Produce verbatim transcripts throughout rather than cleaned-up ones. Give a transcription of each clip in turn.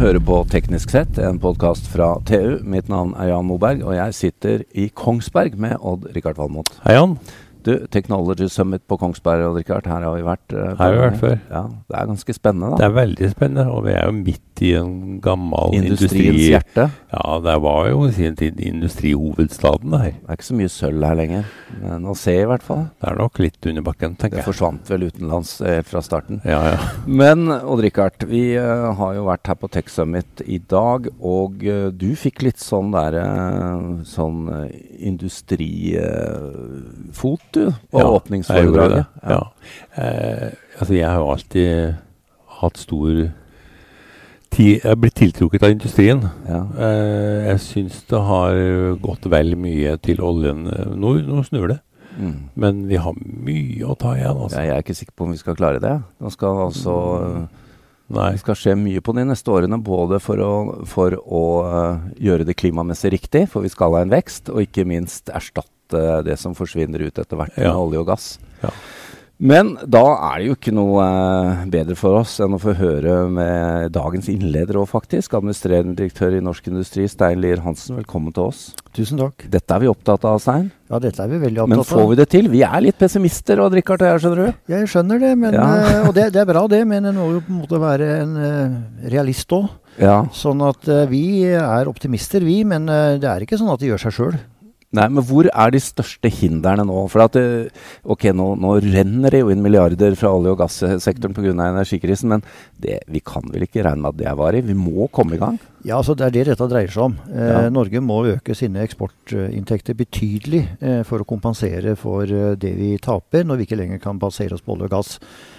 hører på Teknisk sett, en podcast fra T U. Mitt navn er Jan Moberg, og jeg sitter i Kongsberg med Odd-Rikard Valmot. Hei Jan. Du, Technology Summit på Kongsberg, Odd-Rikard, her har vi vært. Uh, her har vi vært før. Ja, det er ganske spennende da. Det er veldig spennende, og vi er jo midt i en gammel Industriens industri. hjerte. Ja, det var jo i sin tid industrihovedstaden her. Det er ikke så mye sølv her lenger, men å se i hvert fall. Det er nok litt under bakken, tenker Det jeg. forsvant vel utenlands helt fra starten. Ja, ja. Men Odd-Rikard, vi uh, har jo vært her på Tech Summit i dag, og uh, du fikk litt sånn der, uh, sånn uh, industrifot, uh, du, på Ja, åpningsforedraget. Ja. Ja. Eh, altså, jeg har jo alltid hatt stor tid, jeg har blitt tiltrukket av industrien. Ja. Eh, jeg synes det har gått vel mye til oljen. Nå, nå snur det. Mm. Men vi har mye å ta igjen. Altså. Ja, jeg er ikke sikker på om vi skal klare det. Nå skal altså uh, Nei. Det skal skje mye på de neste årene, både for å, for å uh, gjøre det klimamessig riktig, for vi skal ha en vekst, og ikke minst erstatte det som forsvinner ut etter hvert med Ja. olje og gass. Ja. Men da er det jo ikke noe uh, bedre for oss enn å få høre med dagens innleder og faktisk, administrerende direktør i Norsk Industri, Stein Lier Hansen. Velkommen til oss. Tusen takk. Dette er vi opptatt av, Stein. Ja, dette er vi veldig opptatt av. Men får vi det til? Vi er litt pessimister, og Richard og jeg, skjønner du? Jeg skjønner det, men, Ja. eh, og det, det er bra det, men det må jo på en måte være en eh, realist også. Ja. Sånn at eh, vi er optimister, vi, men eh, det er ikke sånn at det gjør seg selv. Nei, men hvor er de største hindrene nå? For at, det- ok, nå, nå renner det jo inn milliarder fra olje- og gassektoren på grunn av energikrisen, men det, vi kan vel ikke regne med at det er varig? Vi må komme i gang. Ja, altså det er det dette dreier seg om. Eh, Ja. Norge må øke sine eksportinntekter betydelig eh, for å kompensere for eh, det vi taper når vi ikke lenger kan basere oss på olje og gass.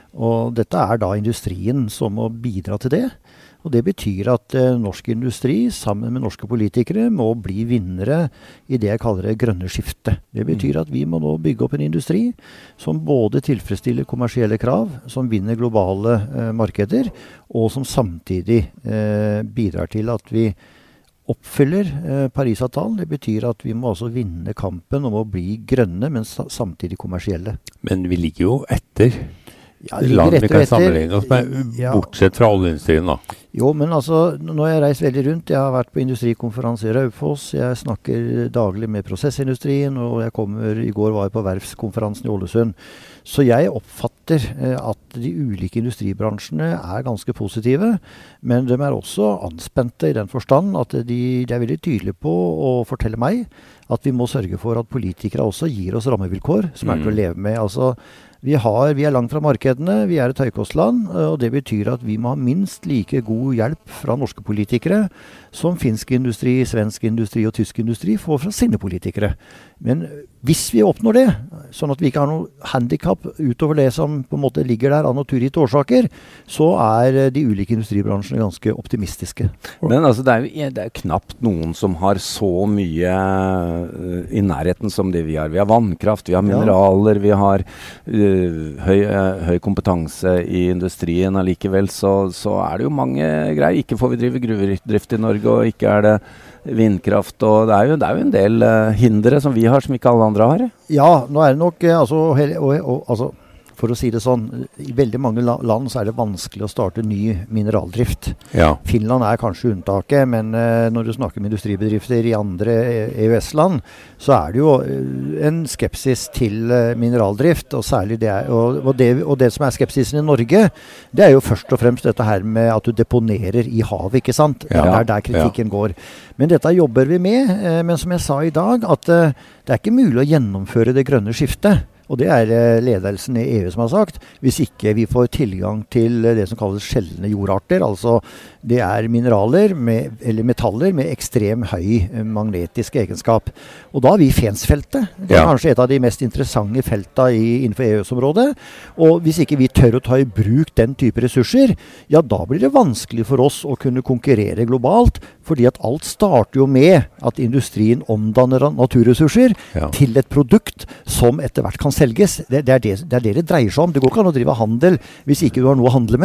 Og dette er da industrien som må bidra til det. Og det betyr at eh, norsk industri sammen med norske politikere må bli vinnere i det jeg kaller det grønne skiftet. Det betyr at vi må nå bygge opp en industri som både tilfredsstiller kommersielle krav, som vinner globale eh, markeder, og som samtidig eh, bidrar til at vi oppfyller eh, Paris-avtalen. Det betyr at vi må altså vinne kampen om å bli grønne, men sa- samtidig kommersielle. Men vi ligger jo etter. Ja, det ligger Land vi etter kan og etter. sammenligne oss med, Ja. bortsett fra oljeindustrien da. Jo, men altså, nå har jeg reist veldig rundt. Jeg har vært på industrikonferanse i Raufoss. Jeg snakker daglig med prosessindustrien, og jeg kommer, i går var jeg på verfskonferansen i Ålesund. Så jeg oppfatter eh, at de ulike industribransjene er ganske positive, men de er også anspente i den forstand at de, de er veldig tydelige på å fortelle meg at vi må sørge for at politikere også gir oss rammevilkår som er til å leve med. Altså, vi, har, vi er langt fra markedene, vi er et høykostland, og det betyr at vi må ha minst like god hjelp fra norske politikere som finsk industri, svensk industri og tysk industri får fra sine politikere. Men hvis vi oppnår det, sånn at vi ikke har noe handicap utover det som på en måte ligger der av naturgitte årsaker, så er de ulike industribransjene ganske optimistiske. Men altså, det er jo det er knapt noen som har så mye uh, i nærheten som det vi har. Vi har vannkraft, vi har mineraler, vi har uh, høy, uh, høy kompetanse i industrien. Allikevel så, så er det jo mange greier. Ikke får vi drive gruvedrift i Norge, og ikke er det vindkraft, og det er jo, det er jo en del uh, hindre som vi har, som ikke alle andre har. Ja, nå er det nok, eh, altså, hele, og, og, altså for å si det sånn, i veldig mange la land så er det vanskelig å starte ny mineraldrift. Ja. Finland er kanskje unntaket, men eh, når du snakker med industribedrifter i andre E U S-land, så er det jo eh, en skepsis til eh, mineraldrift, og særlig det, er, og, og, det, og det som er skepsisen i Norge, det er jo først og fremst dette her med at du deponerer i havet, ikke sant? Ja. Det er der kritikken går. Men dette jobber vi med, eh, men som jeg sa i dag, at eh, det er ikke mulig å gjennomføre det grønne skiftet. Og det er eh, ledelsen i E U som har sagt, hvis ikke vi får tilgang til eh, det som kalles sjeldne jordarter, altså det er mineraler med, eller metaller med ekstrem høy eh, magnetisk egenskap. Og da er vi Fensfeltet. Det er Ja. kanskje et av de mest interessante felta i, innenfor E U S-området. Og hvis ikke vi tør å ta i bruk den type ressurser, ja da blir det vanskelig for oss å kunne konkurrere globalt, fordi at alt starter jo med at industrien omdanner naturressurser Ja. til et produkt som etter hvert kan selges. Det, det, er det, det er det det dreier seg om. Det går ikke an å drive handel hvis ikke du har noe å handle med.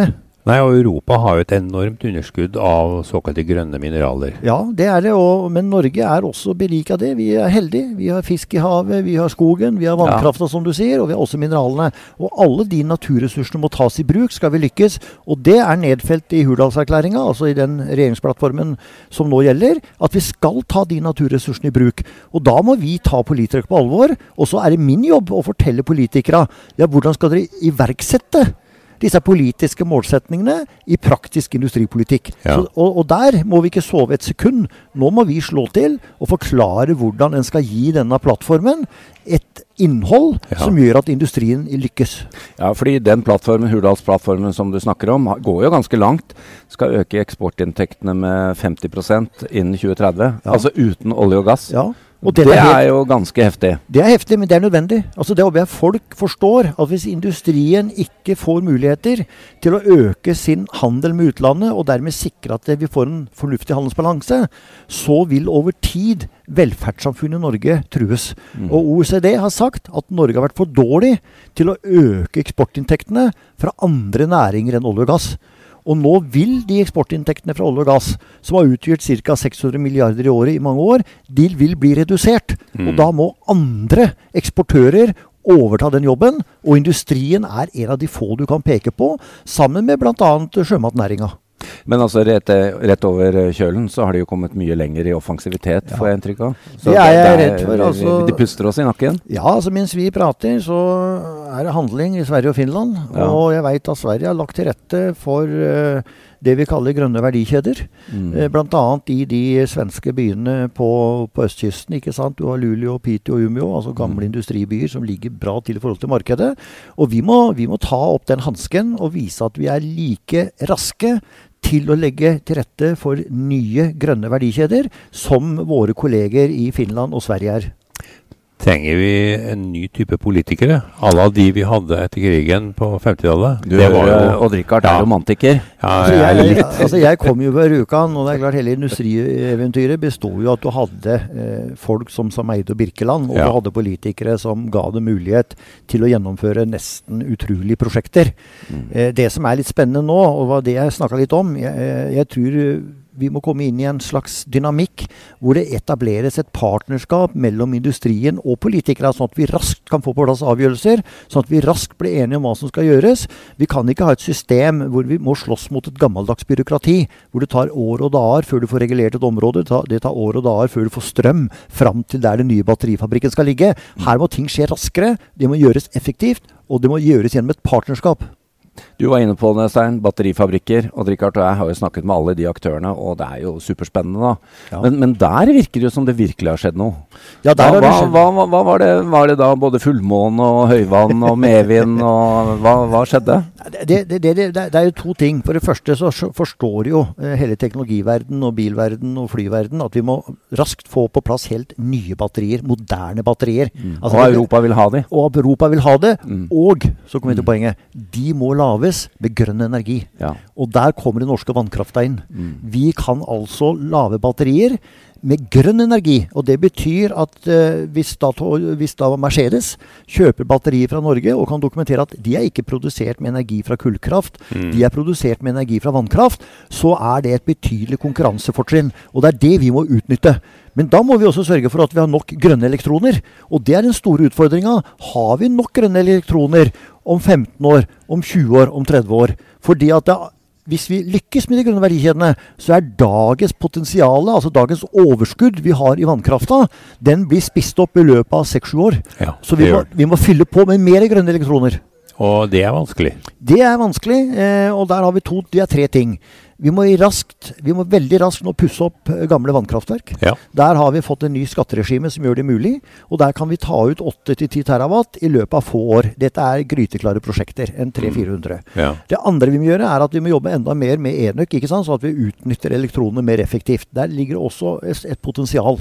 Nei, og Europa har jo et enormt underskudd av såkalte grønne mineraler. Ja, det er det, og, men Norge er også beriket av det. Vi er heldige. Vi har fisk i havet, vi har skogen, vi har vannkrafta, som du sier, og vi har også mineralene. Og alle de naturressursene må tas i bruk, skal vi lykkes. Og det er nedfelt i Hurdalserklæringa, altså i den regjeringsplattformen som nå gjelder, at vi skal ta de naturressursene i bruk. Og da må vi ta politikere på alvor, og så er det min jobb å fortelle politikere, ja, hvordan skal dere iverksette disse politiske målsetningene i praktisk industripolitikk. Ja. Så, og, og der må vi ikke sove et sekund. Nå må vi slå til og forklare hvordan en skal gi denne plattformen et innhold ja. som gjør at industrien lykkes. Ja, fordi den plattformen, Hurdalsplattformen som du snakker om, går jo ganske langt. Skal øke eksportinntektene med femti prosent innen tjue tretti, ja. altså uten olje og gass. Ja. Og det, det er, helt, er jo ganske heftig. Det er heftig, men det er nødvendig. Altså det håper jeg folk forstår, at hvis industrien ikke får muligheter til å øke sin handel med utlandet, og dermed sikre at vi får en fornuftig handelsbalanse, så vil over tid velferdssamfunnet i Norge trues. Mm. Og O E C D har sagt at Norge har vært for dårlig til å øke eksportinntektene fra andre næringer enn olje og gass. Og nå vil de eksportinntektene fra olje og gass, som har utgjort ca. seks hundre milliarder i året i mange år, de vil bli redusert. Mm. Og da må andre eksportører overta den jobben, og industrien er en av de få du kan peke på, sammen med blant annet sjømatnæringa. Men altså rett, rett over kjølen så har de jo kommet mye lenger i offensivitet, ja. får jeg inntrykk av. Så det er jeg det, redd for. Altså, de puster oss i nakken. Ja, altså mens vi prater så er det handling i Sverige og Finland. Ja. Og jeg vet at Sverige har lagt til rette for uh, det vi kaller grønne verdikjeder. Mm. Uh, blant annet i de svenske byene på, på østkysten, ikke sant? Du har Luleå, Piteå og Umeå, altså gamle mm. industribyer som ligger bra til i forhold til markedet. Og vi må, vi må ta opp den hansken og vise at vi er like raske til å legge til rette for nye grønne verdikjeder, som våre kolleger i Finland og Sverige er. Trenger vi en ny type politikere? Alle de vi hadde etter krigen på femtitallet. Du, Odd Rikard er ja. romantiker. Ja, altså, jeg, jeg, altså, jeg kom jo på Rjukan, og det er klart hele industrieventyret bestod jo at du hadde eh, folk som Sameide og Birkeland, og ja. du hadde politikere som ga dem mulighet til å gjennomføre nesten utrolige prosjekter. Mm. Eh, det som er litt spennende nå, og det jeg snakket litt om, jeg, jeg tror vi må komme inn i en slags dynamikk hvor det etableres et partnerskap mellom industrien og politikere, sånn at vi raskt kan få på plass avgjørelser, sånn at vi raskt blir enige om hva som skal gjøres. Vi kan ikke ha et system hvor vi må slåss mot et gammeldags byråkrati, hvor det tar år og dager før du får regulert et område, det tar år og dager før du får strøm fram til der den nye batterifabrikken skal ligge. Her må ting skje raskere, det må gjøres effektivt, og det må gjøres gjennom et partnerskap. Du var inne på det, Stein, batterifabrikker, og Rikard og jeg har jo snakket med alle de aktørene, og det er jo superspennende da. Ja. Men, men der virker det jo som det virkelig har skjedd noe. Ja, der hva, har det skjedd. Hva, hva, hva var, det, var det da? Både fullmåne og høyvann og medvind, og hva, hva skjedde? Det, det, det, det, det er jo to ting. For det første så forstår jo hele teknologiverden og bilverden og flyverden at vi må raskt få på plass helt nye batterier, moderne batterier. Mm. Altså, og Europa vil ha det. Og Europa vil ha det, mm. og, så kommer vi til poenget, de må laves med grønn energi. Ja. Og der kommer den norske vannkrafta inn. Mm. Vi kan altså lave batterier med grønn energi, og det betyr at uh, hvis, da, hvis da Mercedes kjøper batterier fra Norge og kan dokumentere at de er ikke produsert med energi fra kullkraft, mm. de er produsert med energi fra vannkraft, så er det et betydelig konkurransefortrinn, og det er det vi må utnytte. Men da må vi også sørge for at vi har nok grønne elektroner, og det er den store utfordringen. Har vi nok grønne elektroner om femten år, om tjue år, om tretti år? Fordi at det, hvis vi lykkes med de grønne verdikjedene, så er dagens potensiale, altså dagens overskudd vi har i vannkrafta, den blir spist opp i løpet av seks sju år. Ja, så vi må, vi må fylle på med mer grønne elektroner. Og det er vanskelig? Det er vanskelig, eh, og der har vi to, det er tre ting. Vi må, raskt, vi må veldig raskt nå pusse opp gamle vannkraftverk. Ja. Der har vi fått en ny skatteregime som gjør det mulig, og der kan vi ta ut åtte til ti terawatt i løpet av få år. Dette er gryteklare prosjekter, en tre til fire hundre. Ja. Det andre vi må gjøre er at vi må jobbe enda mer med enøk, ikke sant? Så at vi utnytter elektronene mer effektivt. Der ligger også et, et potensial.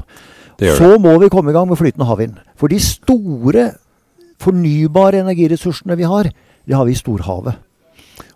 Så må vi komme i gang med flytende havvind. For de store fornybare energiressursene vi har, det har vi i storhavet.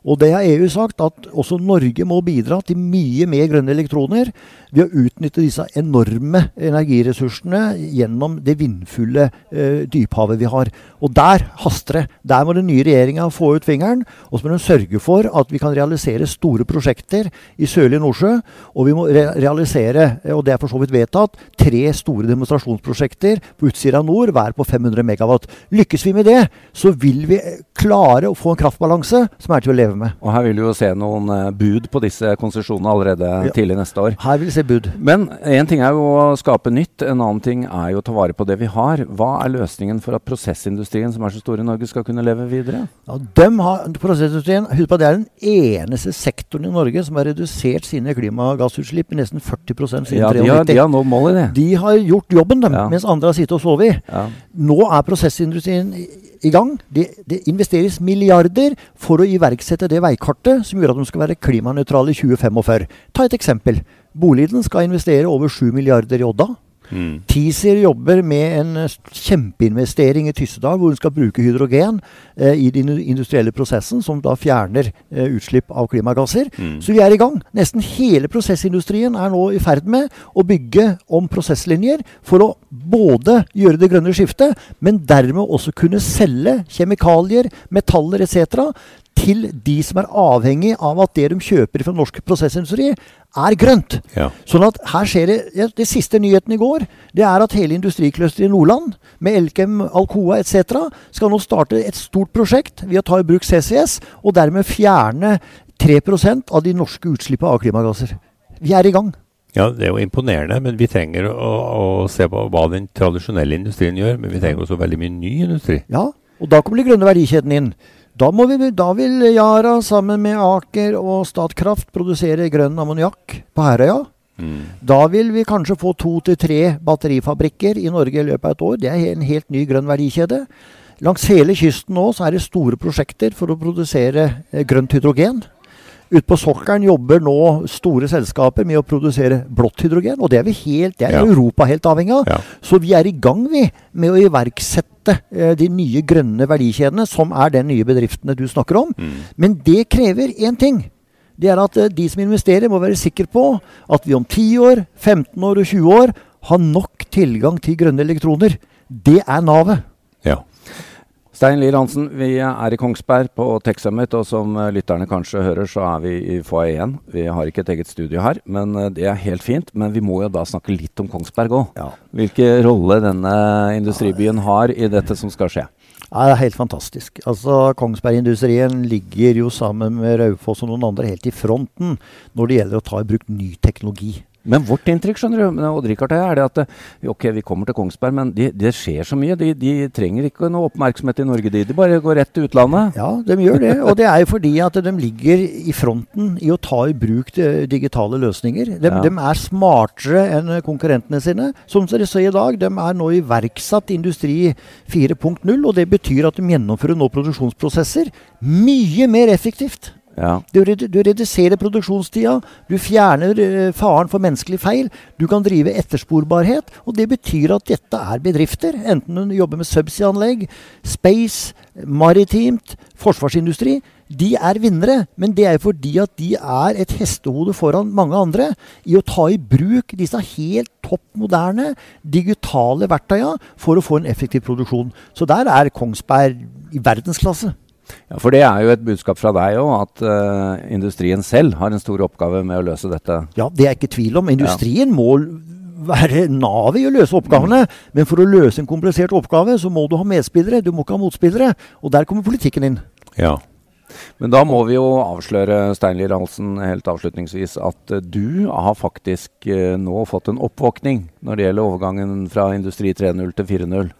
Og det har E U sagt, at også Norge må bidra til mye mer grønne elektroner ved å utnytte disse enorme energiressursene gjennom det vindfulle eh, dyphavet vi har. Og der haster det. Der må den nye regjeringen få ut fingeren, og så må den sørge for at vi kan realisere store prosjekter i sørlige Nordsjø, og vi må re realisere, og det er for så vidt vedtatt, tre store demonstrasjonsprosjekter på utsida av nord, hver på fem hundre megawatt. Lykkes vi med det, så vil vi klare å få en kraftbalanse som er til å leve med. Og her vil vi jo se noen uh, bud på disse konsesjonene allerede ja. tidlig neste år. Her vil vi se bud. Men en ting er jo å skape nytt, en annen ting er jo å ta vare på det vi har. Hva er løsningen for at prosessindustrien, som er så stor i Norge, skal kunne leve videre? Ja, dem har, prosessindustrien, husk på at det er den eneste sektoren i Norge som har redusert sine klimagassutslipp med nesten førti prosent siden ja, de har, de har nådd målet i det. De har gjort jobben dem, ja. mens andre har sittet og sovet. Ja. Nå er prosessindustrien i, i gang. Det, det investeres milliarder for å iverksette det veikartet som gjør at de skal være klimanøytrale i tjue femogfyrre. Ta et eksempel. Boliden skal investere over sju milliarder i Odda. Mm. Teaser jobber med en kjempeinvestering i Tyssedal, hvor hun skal bruke hydrogen eh, i den industrielle prosessen, som da fjerner eh, utslipp av klimagasser. Mm. Så vi er i gang. Nesten hele prosessindustrien er nå i ferd med å bygge om prosesslinjer for å både gjøre det grønne skiftet, men dermed også kunne selge kjemikalier, metaller et cetera til de som er avhengig av at det de kjøper fra norsk prosessindustri er grønt. Ja. Sånn at her skjer det, ja, det siste nyheten i går, det er at hele industrikløsteret i Nordland, med Elkem, Alcoa et cetera, skal nå starte et stort prosjekt ved å ta i bruk C C S, og dermed fjerne tre prosent av de norske utslippene av klimagasser. Vi er i gang. Ja, det er jo imponerende, men vi trenger å, å se på hva den tradisjonelle industrien gjør, men vi trenger også veldig mye ny industri. Ja, og da kommer de grønne verdikjeden inn. Da, må vi, da vil Yara sammen med Aker og Statkraft produsere grønn ammoniakk på Herøya. Mm. Da vil vi kanskje få to til tre batterifabrikker i Norge i løpet av et år. Det er en helt ny grønn verdikjede. Langs hele kysten nå så er det store prosjekter for å produsere eh, grønt hydrogen. Ut på sokkelen jobber nå store selskaper med å produsere blått hydrogen, og det er vi helt, det er ja. Europa helt avhengig av. Ja. Så vi er i gang vi med å iverksette eh, de nye grønne verdikjedene, som er den nye bedriftene du snakker om. Mm. Men det krever en ting. Det er at eh, de som investerer må være sikre på at vi om ti år, femten år og tjue år har nok tilgang til grønne elektroner. Det er navet. Ja. Stein Lier Hansen, vi er i Kongsberg på Tech Summit, og som lytterne kanskje hører, så er vi i foajeen. Vi har ikke et eget studio her, men det er helt fint. Men vi må jo da snakke litt om Kongsberg også. Ja. Hvilken rolle denne industribyen har i dette som skal skje? Ja, det er helt fantastisk. Altså, Kongsberg-industrien ligger jo sammen med Raufoss og noen andre helt i fronten når det gjelder å ta i bruk ny teknologi. Men vårt inntrykk, skjønner du, Odd-Rikard, er det at ok, vi kommer til Kongsberg, men det de skjer så mye. De, de trenger ikke noe oppmerksomhet i Norge. De, de bare går rett til utlandet. Ja, de gjør det. Og det er jo fordi at de ligger i fronten i å ta i bruk digitale løsninger. De, ja. de er smartere enn konkurrentene sine. Som dere ser i dag, de er nå iverksatt industri fire punkt null, og det betyr at de gjennomfører nå produksjonsprosesser mye mer effektivt. Ja. Du, du reduserer produksjonstida, du fjerner uh, faren for menneskelig feil, du kan drive ettersporbarhet, og det betyr at dette er bedrifter, enten du jobber med subsea-anlegg, space, maritimt, forsvarsindustri. De er vinnere, men det er fordi at de er et hestehode foran mange andre i å ta i bruk disse helt topp moderne digitale verktøyene for å få en effektiv produksjon. Så der er Kongsberg i verdensklasse. Ja, for det er jo et budskap fra deg også, at uh, industrien selv har en stor oppgave med å løse dette. Ja, det er ikke tvil om. Industrien ja. må være navet i å løse oppgavene, mm. men for å løse en komplisert oppgave, så må du ha medspillere, du må ikke ha motspillere, og der kommer politikken inn. Ja. Men da må vi jo avsløre, Stein Lier Hansen, helt avslutningsvis, at uh, du har faktisk uh, nå fått en oppvåkning når det gjelder overgangen fra industri tre null til fire null.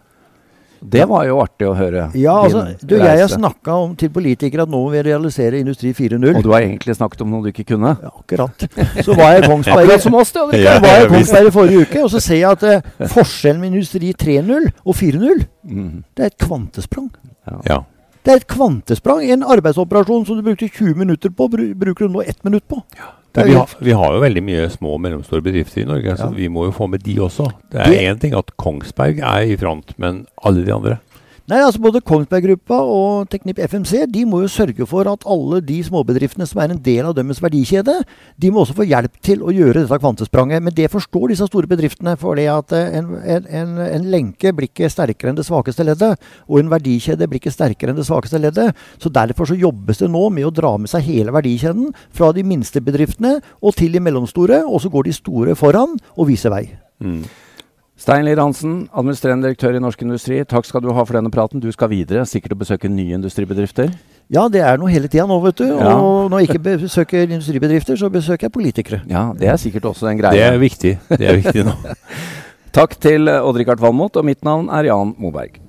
Det var jo artig å høre. Ja, altså, du, jeg har snakket om til politikere at nå vil realisere industri fire null. Og du har egentlig snakket om noe du ikke kunne. Ja, akkurat. Så var jeg i Kongsberg, som oss, det, ja, var jeg i Kongsberg i forrige uke, og så ser jeg at uh, forskjellen med industri tre null og fire null, mm. det er et kvantesprang. Ja. Ja. Det er et kvantesprang. En arbeidsoperasjon som du brukte tjue minutter på, bruker du nå ett minutt på. Ja. Vi har, vi har jo veldig mye små og mellomstore bedrifter i Norge, så ja. vi må jo få med de også. Det er én ting at Kongsberg er i front, men alle de andre. Nei, altså Både Kongsberg-gruppa og Teknip F M C de må jo sørge for at alle de småbedriftene som er en del av deres verdikjede, de må også få hjelp til å gjøre dette kvantespranget. Men det forstår disse store bedriftene, for det at en, en, en lenke blir ikke sterkere enn det svakeste leddet, og en verdikjede blir ikke sterkere enn det svakeste leddet. Så derfor så jobbes det nå med å dra med seg hele verdikjeden fra de minste bedriftene og til de mellomstore, og så går de store foran og viser vei. Mm. Stein Lier Hansen, administrerende direktør i Norsk Industri. Takk skal du ha for denne praten. Du skal videre, sikkert å besøke nye industribedrifter. Ja, det er noe hele tiden nå, vet du. Ja. Og når jeg ikke besøker industribedrifter, så besøker jeg politikere. Ja, det er sikkert også en greie. Det er viktig. Det er viktig nå. Takk til Odd-Rikard Valmot, og mitt navn er Jan Moberg.